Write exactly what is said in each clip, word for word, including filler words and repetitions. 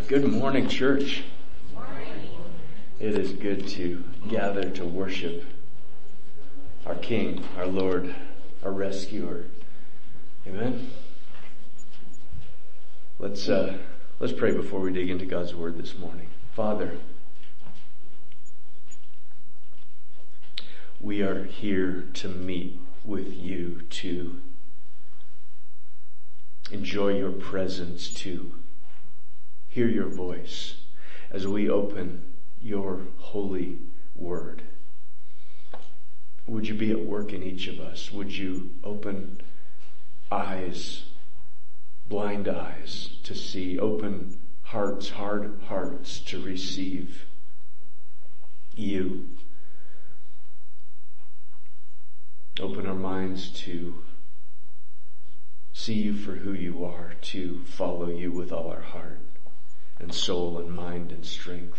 Good morning, church. It is good to gather to worship our King, our Lord, our rescuer. Amen. Let's uh, let's pray before we dig into God's word this morning. Father, we are here to meet with you, to enjoy your presence, to hear your voice as we open your holy word. Would you be at work in each of us? Would you open eyes, blind eyes to see, open hearts, hard hearts to receive you. Open our minds to see you for who you are, to follow you with all our heart and soul and mind and strength.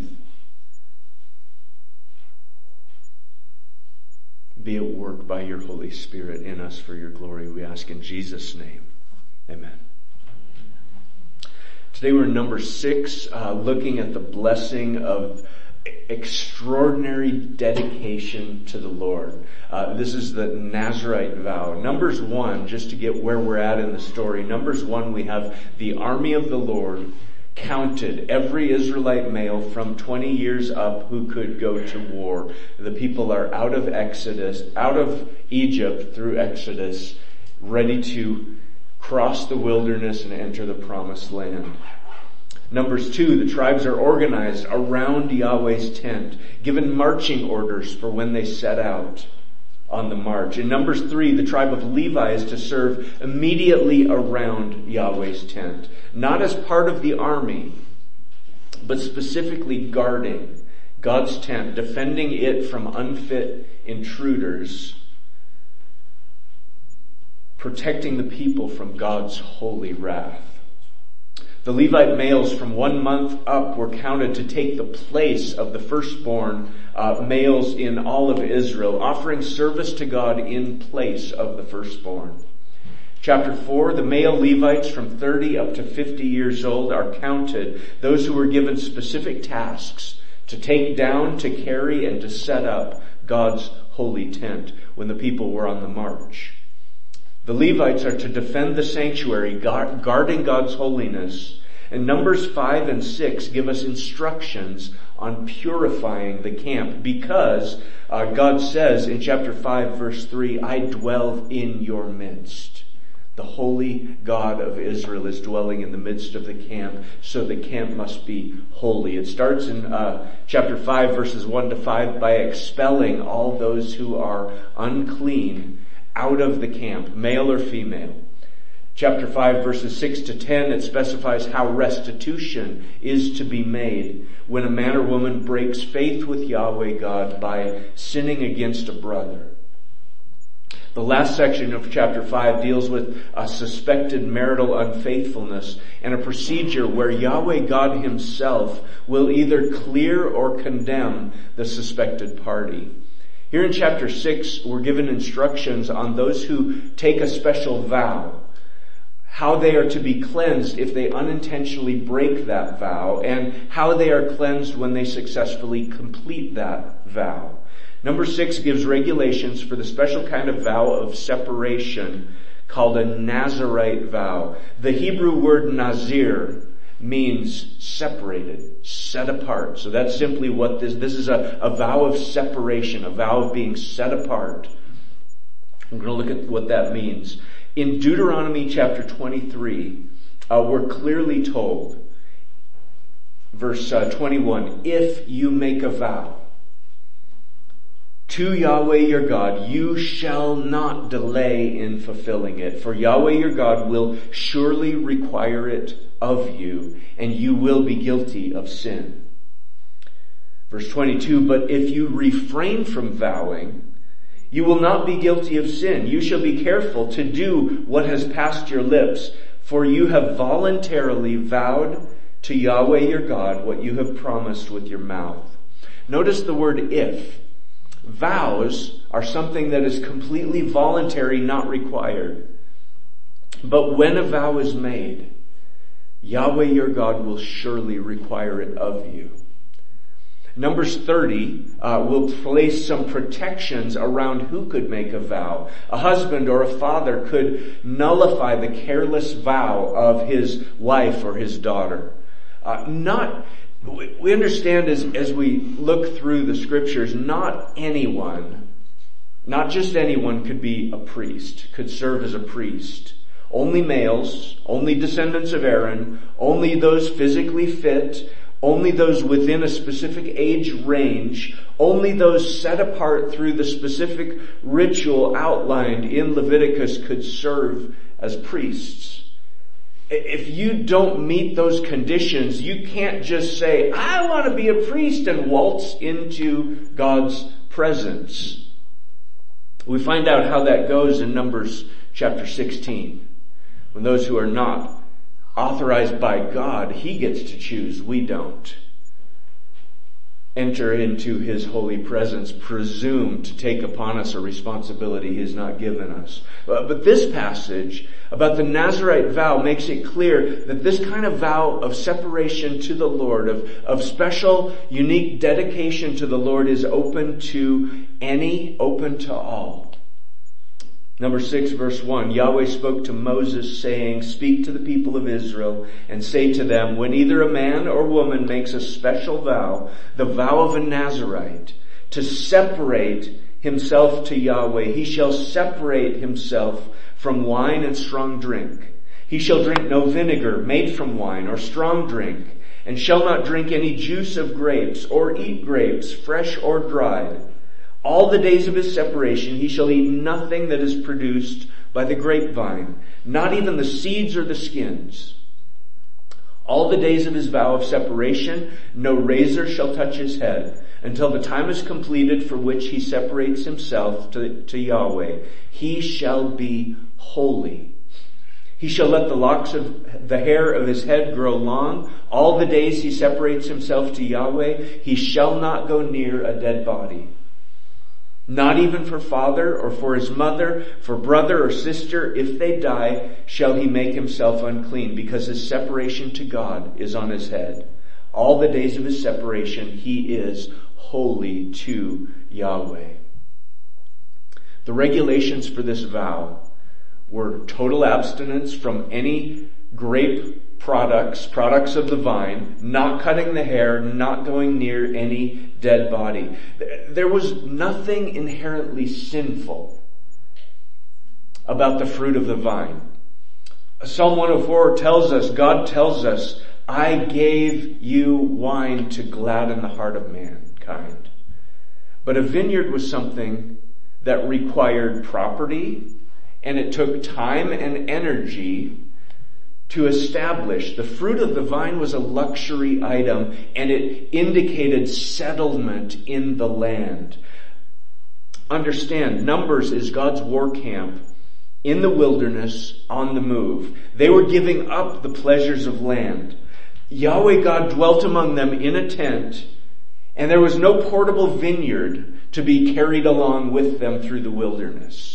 Be at work by your Holy Spirit in us for your glory, we ask in Jesus' name. Amen. Today we're in number six, uh, looking at the blessing of extraordinary dedication to the Lord. Uh, this is the Nazirite vow. Numbers one, just to get where we're at in the story. Numbers one, we have the army of the Lord counted, every Israelite male from twenty years up who could go to war. The people are out of Exodus, out of Egypt through Exodus, ready to cross the wilderness and enter the promised land. Numbers two, the tribes are organized around Yahweh's tent, given marching orders for when they set out on the march. In Numbers three, the tribe of Levi is to serve immediately around Yahweh's tent, not as part of the army, but specifically guarding God's tent, defending it from unfit intruders, protecting the people from God's holy wrath. The Levite males from one month up were counted to take the place of the firstborn uh, males in all of Israel, offering service to God in place of the firstborn. Chapter four, the male Levites from thirty up to fifty years old are counted, those who were given specific tasks to take down, to carry, and to set up God's holy tent when the people were on the march. The Levites are to defend the sanctuary, guarding God's holiness. And Numbers five and six give us instructions on purifying the camp, because uh, God says in chapter five verse three, I dwell in your midst. The holy God of Israel is dwelling in the midst of the camp, so the camp must be holy. It starts in uh, chapter five verses one to five by expelling all those who are unclean out of the camp, male or female. Chapter five verses six to ten, it specifies how restitution is to be made when a man or woman breaks faith with Yahweh God by sinning against a brother. The last section of chapter five deals with a suspected marital unfaithfulness and a procedure where Yahweh God himself will either clear or condemn the suspected party. Here in chapter six, we're given instructions on those who take a special vow, how they are to be cleansed if they unintentionally break that vow, and how they are cleansed when they successfully complete that vow. Number six gives regulations for the special kind of vow of separation called a Nazirite vow. The Hebrew word Nazir means separated, set apart. So that's simply what this, this is a, a vow of separation, a vow of being set apart. We're going to look at what that means. In Deuteronomy chapter twenty-three, uh, we're clearly told, verse uh, twenty-one, if you make a vow to Yahweh your God, you shall not delay in fulfilling it, for Yahweh your God will surely require it of you, and you will be guilty of sin. Verse twenty-two, but if you refrain from vowing, you will not be guilty of sin. You shall be careful to do what has passed your lips, for you have voluntarily vowed to Yahweh your God what you have promised with your mouth. Notice the word if. Vows are something that is completely voluntary, not required. But when a vow is made, Yahweh your God will surely require it of you. Numbers thirty uh, will place some protections around who could make a vow. A husband or a father could nullify the careless vow of his wife or his daughter. Uh, not, we understand as, as we look through the scriptures, not anyone, not just anyone could be a priest, could serve as a priest. Only males, only descendants of Aaron, only those physically fit, only those within a specific age range, only those set apart through the specific ritual outlined in Leviticus could serve as priests. If you don't meet those conditions, you can't just say, I want to be a priest and waltz into God's presence. We find out how that goes in Numbers chapter sixteen. When those who are not authorized by God, He gets to choose, we don't. Enter into His holy presence, presume to take upon us a responsibility He has not given us. But this passage about the Nazirite vow makes it clear that this kind of vow of separation to the Lord, of, of special, unique dedication to the Lord is open to any, open to all. Number six, verse one, Yahweh spoke to Moses saying, speak to the people of Israel and say to them, when either a man or woman makes a special vow, the vow of a Nazirite, to separate himself to Yahweh, he shall separate himself from wine and strong drink. He shall drink no vinegar made from wine or strong drink, and shall not drink any juice of grapes or eat grapes, fresh or dried. All the days of his separation he shall eat nothing that is produced by the grapevine, not even the seeds or the skins. All the days of his vow of separation, no razor shall touch his head, until the time is completed for which he separates himself to, to Yahweh. He shall be holy. He shall let the locks of the hair of his head grow long. All the days he separates himself to Yahweh, he shall not go near a dead body. Not even for father or for his mother, for brother or sister, if they die, shall he make himself unclean, because his separation to God is on his head. All the days of his separation he is holy to Yahweh. The regulations for this vow were total abstinence from any grape products, products of the vine, not cutting the hair, not going near any dead body. There was nothing inherently sinful about the fruit of the vine. Psalm one oh four tells us, God tells us, I gave you wine to gladden the heart of mankind. But a vineyard was something that required property, and it took time and energy to establish. The fruit of the vine was a luxury item, and it indicated settlement in the land. Understand, Numbers is God's war camp in the wilderness, on the move. They were giving up the pleasures of land. Yahweh God dwelt among them in a tent, and there was no portable vineyard to be carried along with them through the wilderness.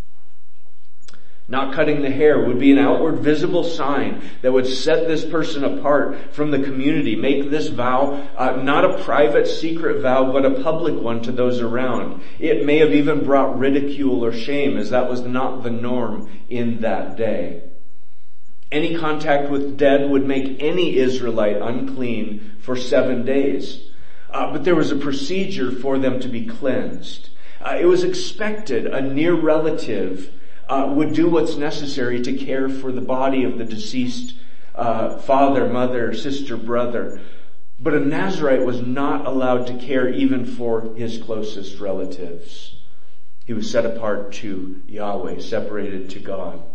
Not cutting the hair would be an outward visible sign that would set this person apart from the community, make this vow uh, not a private, secret vow, but a public one to those around. It may have even brought ridicule or shame, as that was not the norm in that day. Any contact with dead would make any Israelite unclean for seven days. Uh, but there was a procedure for them to be cleansed. Uh, it was expected a near relative Uh, would do what's necessary to care for the body of the deceased uh, father, mother, sister, brother. But a Nazirite was not allowed to care even for his closest relatives. He was set apart to Yahweh, separated to God.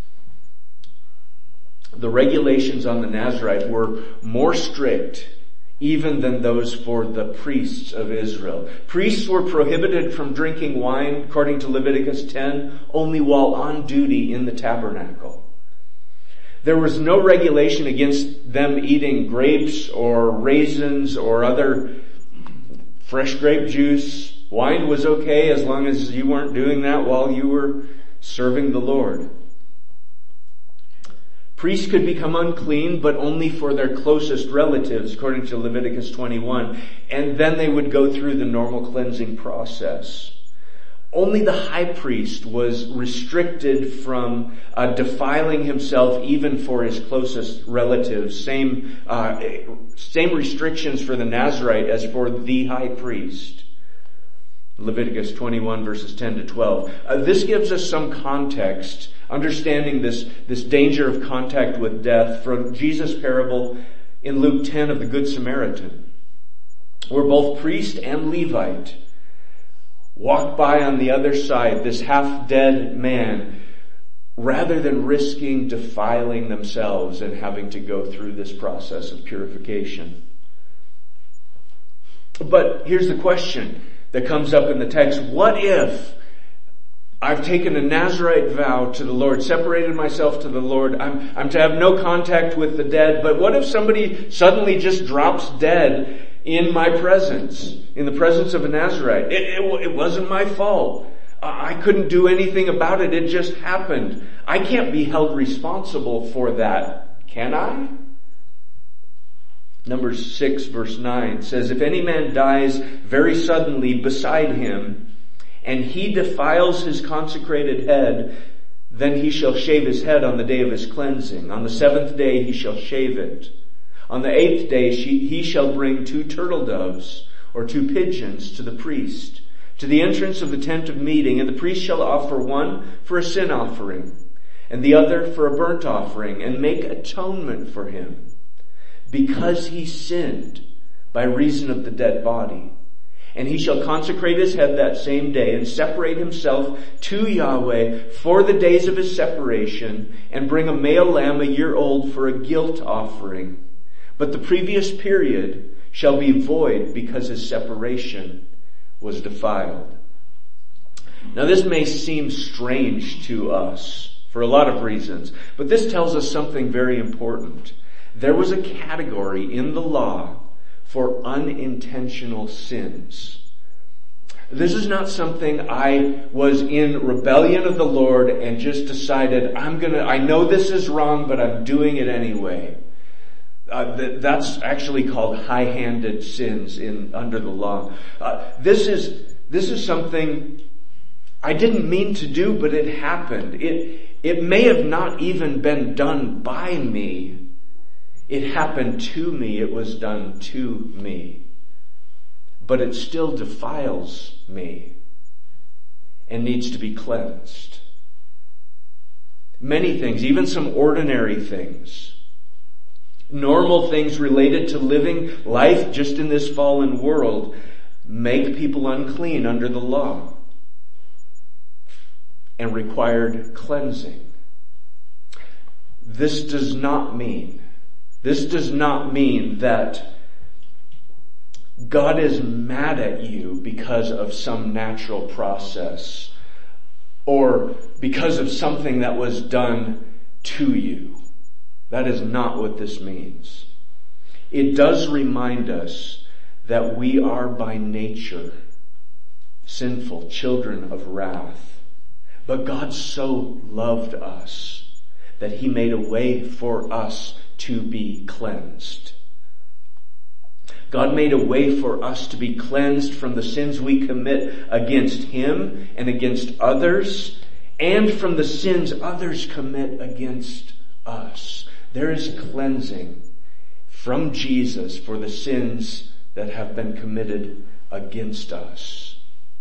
The regulations on the Nazirite were more strict even than those for the priests of Israel. Priests were prohibited from drinking wine, according to Leviticus ten, only while on duty in the tabernacle. There was no regulation against them eating grapes or raisins or other fresh grape juice. Wine was okay as long as you weren't doing that while you were serving the Lord. Priests could become unclean, but only for their closest relatives, according to Leviticus twenty-one. And then they would go through the normal cleansing process. Only the high priest was restricted from uh, defiling himself even for his closest relatives. Same, uh, same restrictions for the Nazirite as for the high priest. Leviticus twenty-one verses ten to twelve. Uh, this gives us some context, understanding this, this danger of contact with death from Jesus' parable in Luke ten of the Good Samaritan, where both priest and Levite walk by on the other side, this half-dead man, rather than risking defiling themselves and having to go through this process of purification. But here's the question that comes up in the text. What if I've taken a Nazirite vow to the Lord, separated myself to the Lord, I'm, I'm to have no contact with the dead, but what if somebody suddenly just drops dead in my presence, in the presence of a Nazirite? It, it, it wasn't my fault. I couldn't do anything about it. It just happened. I can't be held responsible for that, can I? Numbers six verse nine says, if any man dies very suddenly beside him, and he defiles his consecrated head, then he shall shave his head on the day of his cleansing. On the seventh day he shall shave it. On the eighth day he shall bring two turtle doves or two pigeons to the priest, to the entrance of the tent of meeting, and the priest shall offer one for a sin offering, and the other for a burnt offering, and make atonement for him, because he sinned by reason of the dead body. And he shall consecrate his head that same day, and separate himself to Yahweh for the days of his separation, and bring a male lamb a year old for a guilt offering. But the previous period shall be void, because his separation was defiled. Now this may seem strange to us for a lot of reasons, but this tells us something very important. There was a category in the law for unintentional sins. This is not something I was in rebellion of the Lord and just decided, I'm gonna, I know this is wrong, but I'm doing it anyway. Uh, th- that's actually called high-handed sins in under the law. Uh, this is this is something I didn't mean to do, but it happened. It it may have not even been done by me. It happened to me. It was done to me. But it still defiles me and needs to be cleansed. Many things, even some ordinary things, normal things related to living life just in this fallen world, make people unclean under the law and required cleansing. This does not mean, this does not mean that God is mad at you because of some natural process or because of something that was done to you. That is not what this means. It does remind us that we are by nature sinful children of wrath. But God so loved us that He made a way for us to be cleansed. God made a way for us to be cleansed from the sins we commit against Him and against others, and from the sins others commit against us. There is cleansing from Jesus for the sins that have been committed against us.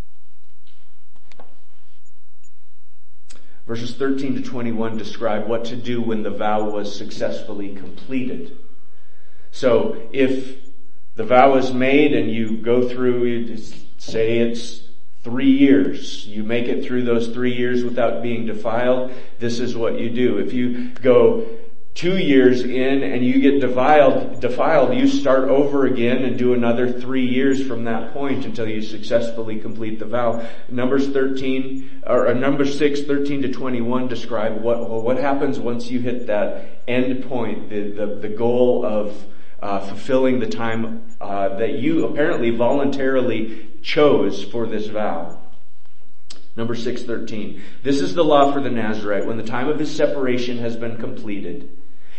Verses thirteen to twenty-one describe what to do when the vow was successfully completed. So if the vow is made and you go through, say it's three years, you make it through those three years without being defiled, this is what you do. If you go two years in and you get defiled, defiled, you start over again and do another three years from that point until you successfully complete the vow. Numbers thirteen, or Numbers six, thirteen to twenty-one describe what, well, what happens once you hit that end point, the, the, the goal of uh, fulfilling the time uh, that you apparently voluntarily chose for this vow. Numbers six thirteen. This is the law for the Nazirite. When the time of his separation has been completed,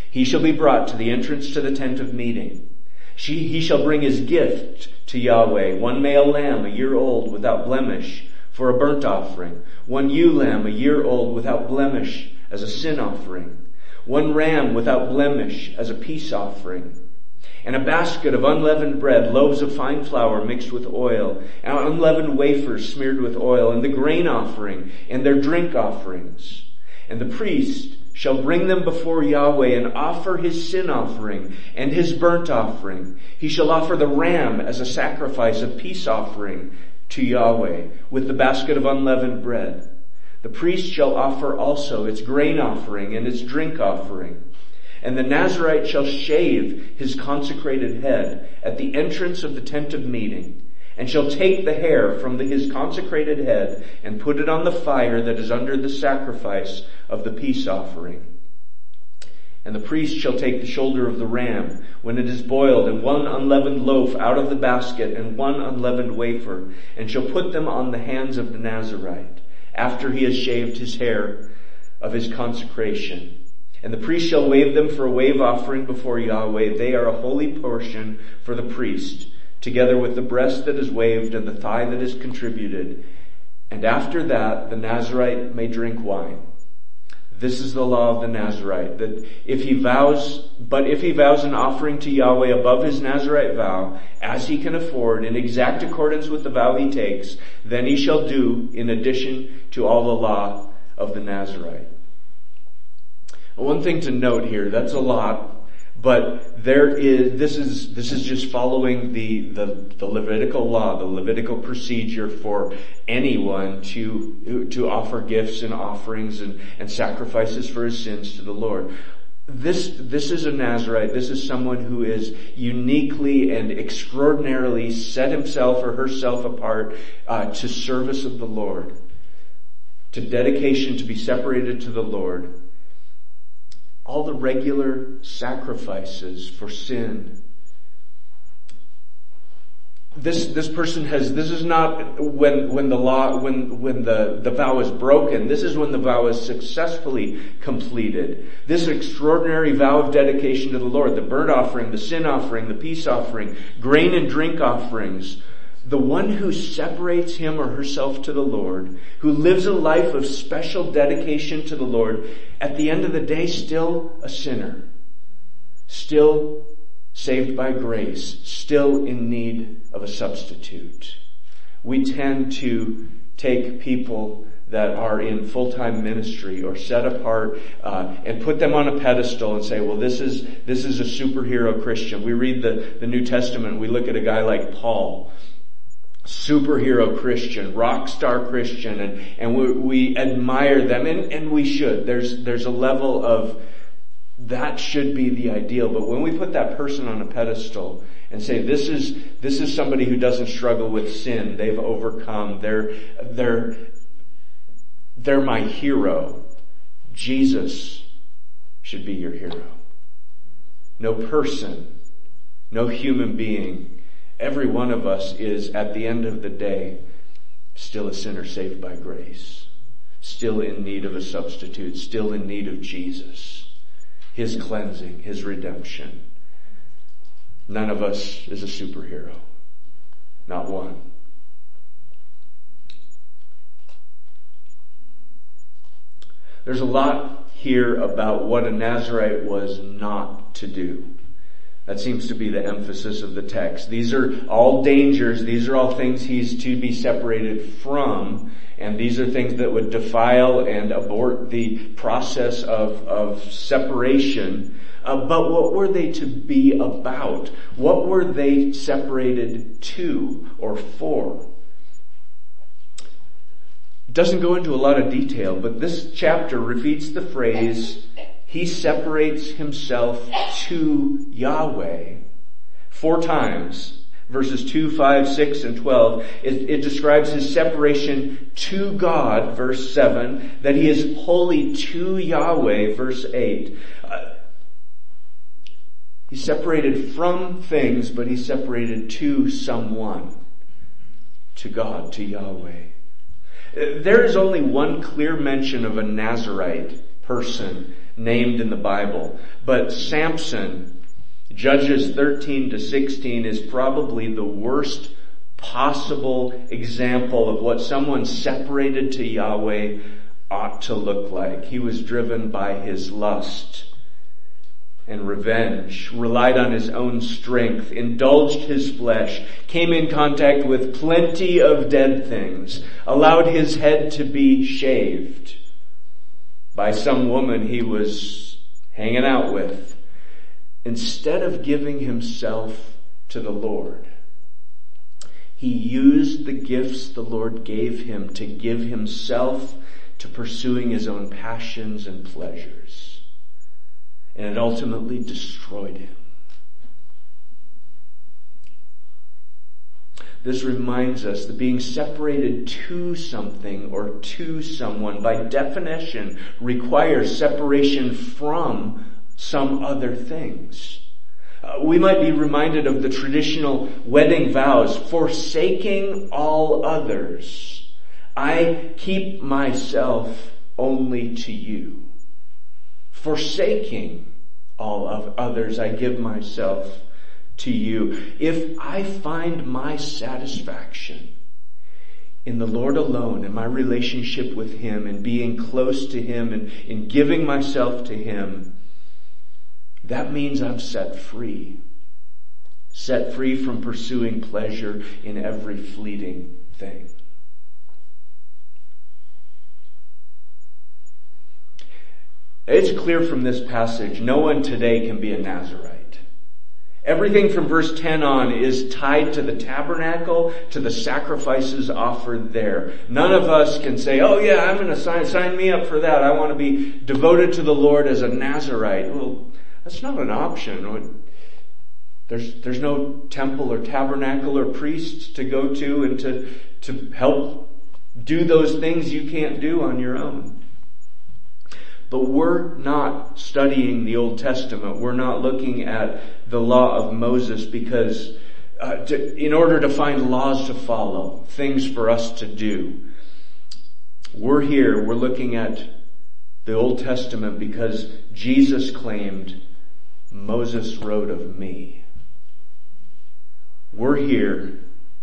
He shall be brought to the entrance to the tent of meeting. She, he shall bring his gift to Yahweh, one male lamb, a year old, without blemish, for a burnt offering, one ewe lamb, a year old, without blemish, as a sin offering, one ram without blemish, as a peace offering, and a basket of unleavened bread, loaves of fine flour mixed with oil, and unleavened wafers smeared with oil, and the grain offering, and their drink offerings. And the priest shall bring them before Yahweh and offer his sin offering and his burnt offering. He shall offer the ram as a sacrifice of peace offering to Yahweh with the basket of unleavened bread. The priest shall offer also its grain offering and its drink offering. And the Nazirite shall shave his consecrated head at the entrance of the tent of meeting, and shall take the hair from the, his consecrated head and put it on the fire that is under the sacrifice of the peace offering. And the priest shall take the shoulder of the ram when it is boiled, and one unleavened loaf out of the basket, and one unleavened wafer, and shall put them on the hands of the Nazirite, after he has shaved his hair of his consecration. And the priest shall wave them for a wave offering before Yahweh. They are a holy portion for the priest, together with the breast that is waved and the thigh that is contributed. And after that, the Nazirite may drink wine. This is the law of the Nazirite, that if he vows, but if he vows an offering to Yahweh above his Nazirite vow, as he can afford, in exact accordance with the vow he takes, then he shall do in addition to all the law of the Nazirite. One thing to note here, that's a lot, but there is, this is, this is just following the, the, the Levitical law, the Levitical procedure for anyone to, to offer gifts and offerings and, and sacrifices for his sins to the Lord. This, this is a Nazirite. This is someone who is uniquely and extraordinarily set himself or herself apart, uh, to service of the Lord, to dedication to be separated to the Lord. All the regular sacrifices for sin. This, this person has, this is not when, when the law, when, when the, the vow is broken. This is when the vow is successfully completed. This extraordinary vow of dedication to the Lord, the burnt offering, the sin offering, the peace offering, grain and drink offerings. The one who separates him or herself to the Lord, who lives a life of special dedication to the Lord, at the end of the day, still a sinner, still saved by grace, still in need of a substitute. We tend to take people that are in full-time ministry or set apart uh, and put them on a pedestal and say, well, this is this is a superhero Christian. We read the, the New Testament, we look at a guy like Paul, superhero Christian, rock star Christian, and, and we, we admire them, and, and we should. There's, there's a level of, that should be the ideal, but when we put that person on a pedestal and say, this is, this is somebody who doesn't struggle with sin, they've overcome, they're, they're, they're my hero. Jesus should be your hero. No person, no human being, every one of us is, at the end of the day, still a sinner saved by grace, still in need of a substitute, still in need of Jesus, his cleansing, his redemption. None of us is a superhero. Not one. There's a lot here about what a Nazirite was not to do. That seems to be the emphasis of the text. These are all dangers. These are all things he's to be separated from. And these are things that would defile and abort the process of, of separation. Uh, but what were they to be about? What were they separated to or for? It doesn't go into a lot of detail, but this chapter repeats the phrase, he separates himself to Yahweh, four times. Verses two, five, six, and twelve. It, it describes his separation to God, verse seven. That he is holy to Yahweh, verse eight. Uh, he's separated from things, but he's separated to someone. To God, to Yahweh. There is only one clear mention of a Nazirite person named in the Bible. But Samson, Judges thirteen to sixteen, is probably the worst possible example of what someone separated to Yahweh ought to look like. He was driven by his lust and revenge, relied on his own strength, indulged his flesh, came in contact with plenty of dead things, allowed his head to be shaved by some woman he was hanging out with, instead of giving himself to the Lord. He used the gifts the Lord gave him to give himself to pursuing his own passions and pleasures. And it ultimately destroyed him. This reminds us that being separated to something or to someone by definition requires separation from some other things. Uh, we might be reminded of the traditional wedding vows, forsaking all others. I keep myself only to you. Forsaking all of others, I give myself to you. If I find my satisfaction in the Lord alone, in my relationship with Him, and being close to Him, and in giving myself to Him, that means I'm set free. Set free from pursuing pleasure in every fleeting thing. It's clear from this passage, no one today can be a Nazirite. Everything from verse ten on is tied to the tabernacle, to the sacrifices offered there. None of us can say, oh yeah, I'm going to sign, sign me up for that. I want to be devoted to the Lord as a Nazirite. Well, that's not an option. There's, there's no temple or tabernacle or priest to go to and to, to help do those things you can't do on your own. But we're not studying the Old Testament. We're not looking at the law of Moses because uh, to, in order to find laws to follow, things for us to do. We're here, we're looking at the Old Testament because Jesus claimed, Moses wrote of me. We're here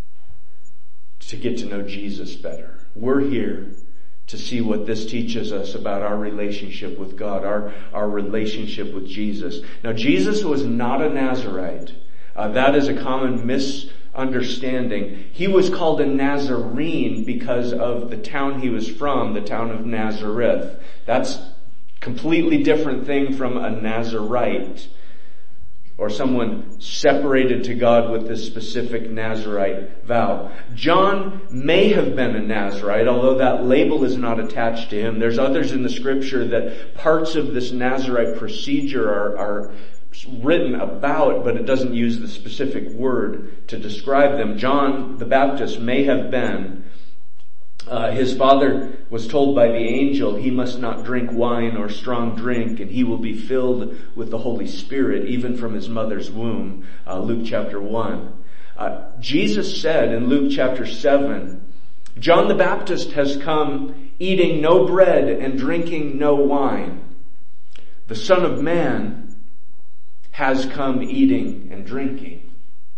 to get to know Jesus better. We're here to see what this teaches us about our relationship with God, our, our relationship with Jesus. Now, Jesus was not a Nazirite. Uh, that is a common misunderstanding. He was called a Nazarene because of the town he was from, the town of Nazareth. That's a completely different thing from a Nazirite, or someone separated to God with this specific Nazirite vow. John may have been a Nazirite, although that label is not attached to him. There's others in the scripture that parts of this Nazirite procedure are, are written about, but it doesn't use the specific word to describe them. John the Baptist may have been. Uh, his father was told by the angel he must not drink wine or strong drink, and he will be filled with the Holy Spirit even from his mother's womb. Uh, Luke chapter one. Uh, Jesus said in Luke chapter seven, John the Baptist has come eating no bread and drinking no wine. The Son of Man has come eating and drinking.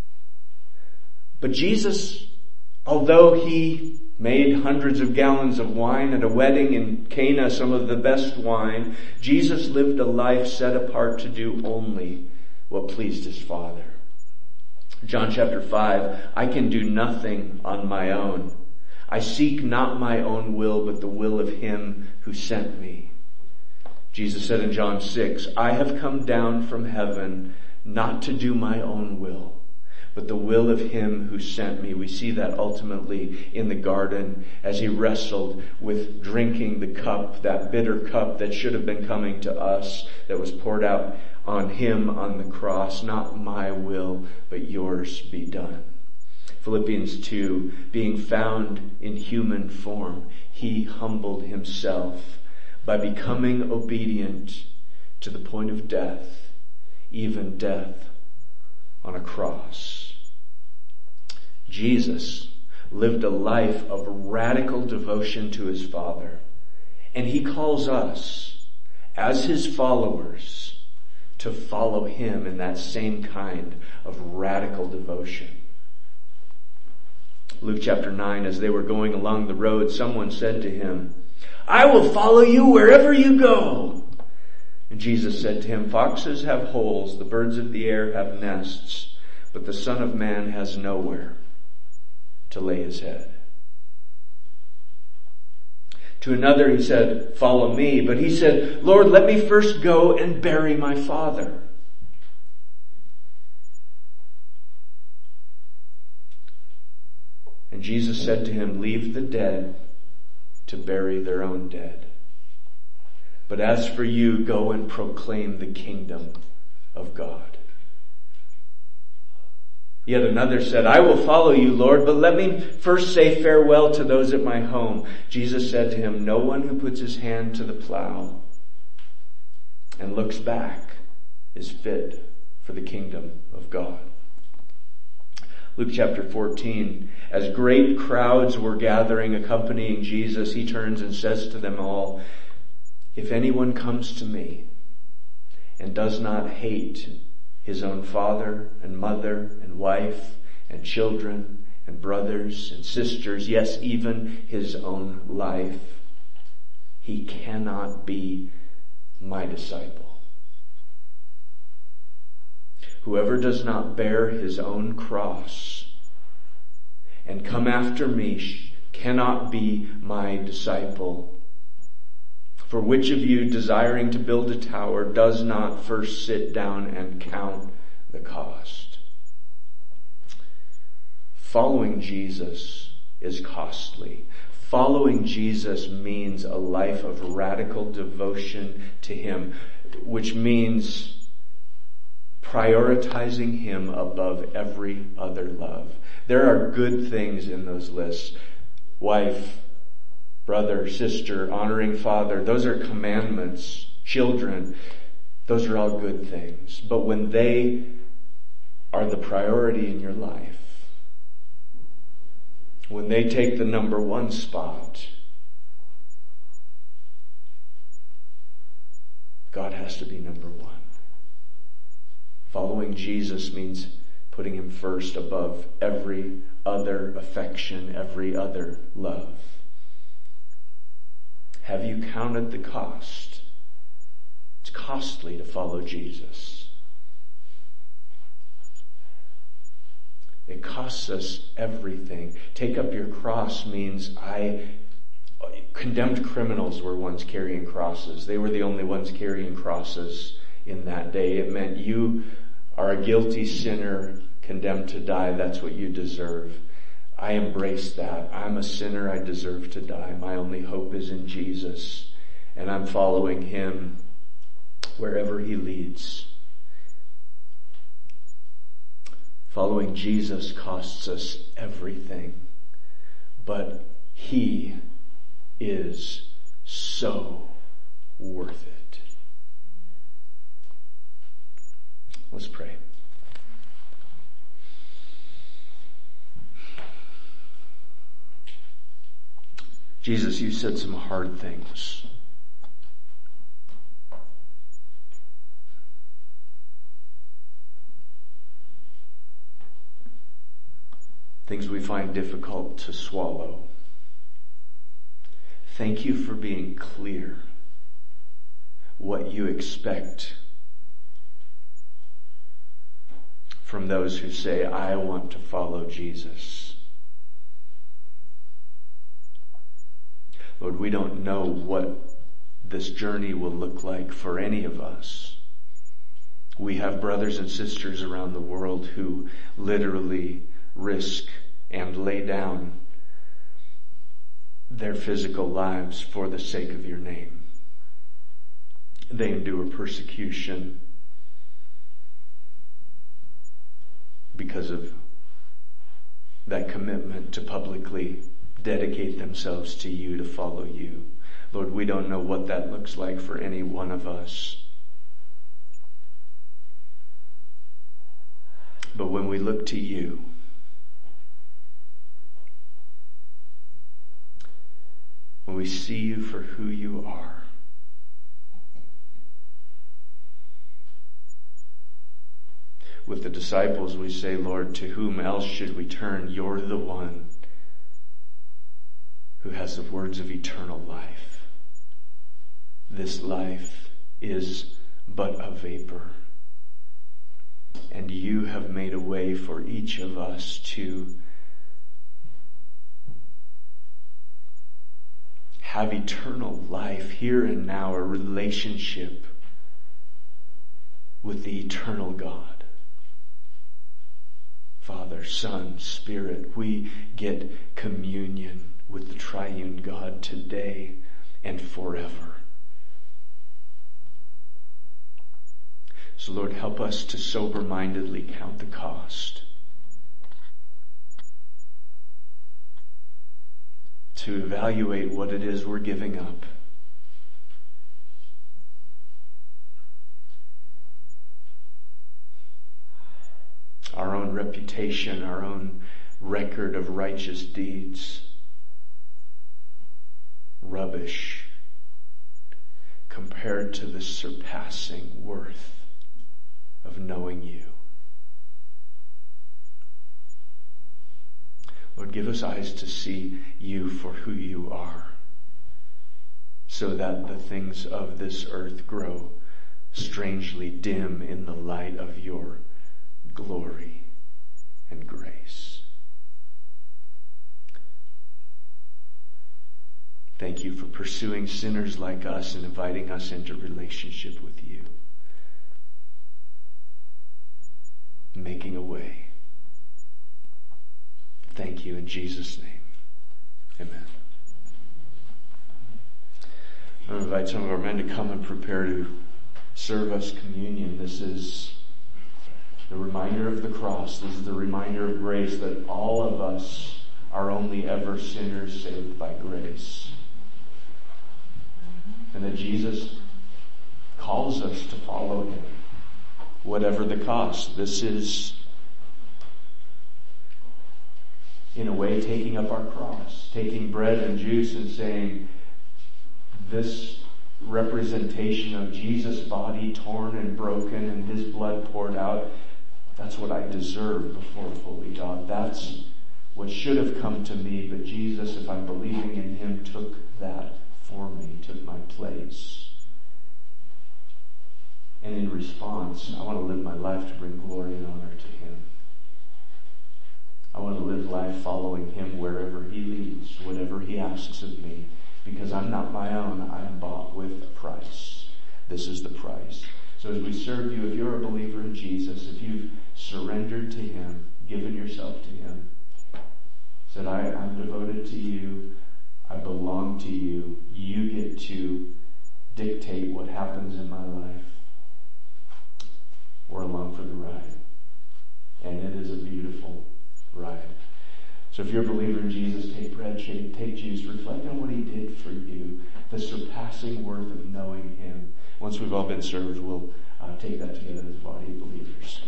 But Jesus, although he made hundreds of gallons of wine at a wedding in Cana, some of the best wine, Jesus lived a life set apart to do only what pleased his Father. John chapter five, I can do nothing on my own. I seek not my own will, but the will of him who sent me. Jesus said in John six, I have come down from heaven not to do my own will, but the will of him who sent me. We see that ultimately in the garden as he wrestled with drinking the cup, that bitter cup that should have been coming to us, that was poured out on him on the cross. Not my will, but yours be done. Philippians two, being found in human form, he humbled himself by becoming obedient to the point of death, even death on a cross. Jesus lived a life of radical devotion to his Father. And he calls us, as his followers, to follow him in that same kind of radical devotion. Luke chapter nine, as they were going along the road, someone said to him, "I will follow you wherever you go." And Jesus said to him, "Foxes have holes, the birds of the air have nests, but the Son of Man has nowhere to lay his head." To another he said, "Follow me." But he said, "Lord, let me first go and bury my father." And Jesus said to him, "Leave the dead to bury their own dead. But as for you, go and proclaim the kingdom of God." Yet another said, "I will follow you, Lord, but let me first say farewell to those at my home." Jesus said to him, "No one who puts his hand to the plow and looks back is fit for the kingdom of God." Luke chapter fourteen, as great crowds were gathering accompanying Jesus, he turns and says to them all, "If anyone comes to me and does not hate his own father and mother and wife and children and brothers and sisters, yes, even his own life, he cannot be my disciple. Whoever does not bear his own cross and come after me cannot be my disciple. For which of you, desiring to build a tower, does not first sit down and count the cost?" Following Jesus is costly. Following Jesus means a life of radical devotion to him, which means prioritizing him above every other love. There are good things in those lists. Wife, brother, sister, honoring father, those are commandments. Children, those are all good things. But when they are the priority in your life, when they take the number one spot, God has to be number one. Following Jesus means putting him first above every other affection, every other love. Have you counted the cost? It's costly to follow Jesus. It costs us everything. Take up your cross means I... Condemned criminals were once carrying crosses. They were the only ones carrying crosses in that day. It meant you are a guilty sinner condemned to die. That's what you deserve. I embrace that. I'm a sinner. I deserve to die. My only hope is in Jesus, and I'm following him wherever he leads. Following Jesus costs us everything, but he is so worth it. Let's pray. Jesus, you said some hard things. Things we find difficult to swallow. Thank you for being clear what you expect from those who say, I want to follow Jesus. Lord, we don't know what this journey will look like for any of us. We have brothers and sisters around the world who literally risk and lay down their physical lives for the sake of your name. They endure persecution because of that commitment to publicly dedicate themselves to you, to follow you. Lord, we don't know what that looks like for any one of us. But when we look to you, when we see you for who you are, with the disciples, we say, Lord, to whom else should we turn? You're the one who has the words of eternal life. This life is but a vapor. And you have made a way for each of us to have eternal life here and now, a relationship with the eternal God. Father, Son, Spirit, we get communion with the triune God today and forever. So Lord, help us to sober-mindedly count the cost, to evaluate what it is we're giving up, our own reputation, our own record of righteous deeds, rubbish compared to the surpassing worth of knowing you. Lord, give us eyes to see you for who you are, so that the things of this earth grow strangely dim in the light of your glory and grace. Thank you for pursuing sinners like us and inviting us into relationship with you, making a way. Thank you in Jesus' name. Amen. I'm going to invite some of our men to come and prepare to serve us communion. This is the reminder of the cross. This is the reminder of grace, that all of us are only ever sinners saved by grace. And that Jesus calls us to follow him, whatever the cost. This is, in a way, taking up our cross, taking bread and juice and saying, this representation of Jesus' body torn and broken and his blood poured out, that's what I deserve before a holy God. That's what should have come to me, but Jesus, if I'm believing in him, took that for me, took my place. And in response, I want to live my life to bring glory and honor to him. I want to live life following him wherever he leads, whatever he asks of me, because I'm not my own. I am bought with a price. This is the price. So as we serve you, if you're a believer in Jesus, if you've surrendered to him, given yourself to him, said, I, I'm devoted to you, I belong to you, you get to dictate what happens in my life, we're along for the ride. And it is a beautiful ride. So if you're a believer in Jesus, take bread, take juice, reflect on what he did for you, the surpassing worth of knowing him. Once we've all been served, we'll uh, take that together as a body of believers.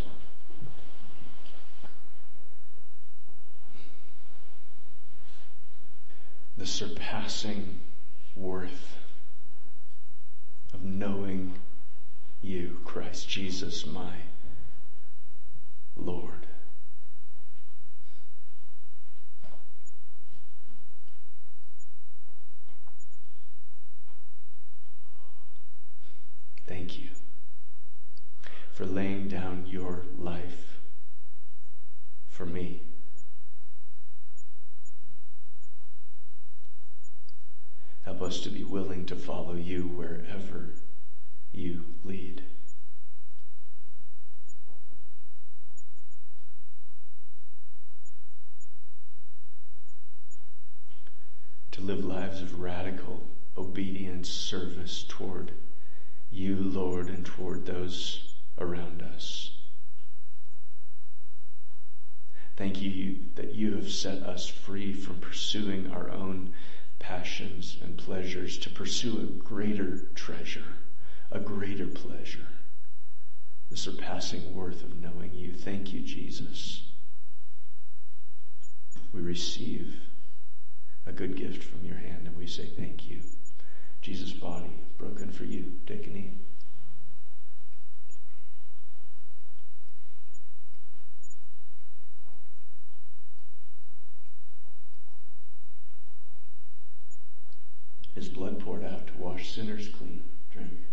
The surpassing worth of knowing you, Christ Jesus, my Lord. Thank you for laying down your life for me. Help us to be willing to follow you wherever you lead. To live lives of radical obedience, service toward you, Lord, and toward those around us. Thank you that you have set us free from pursuing our own passions and pleasures to pursue a greater treasure, a greater pleasure, the surpassing worth of knowing you. Thank you, Jesus. We receive a good gift from your hand, and we say thank you. Jesus' body broken for you. Take a knee. His blood poured out to wash sinners clean. Drink.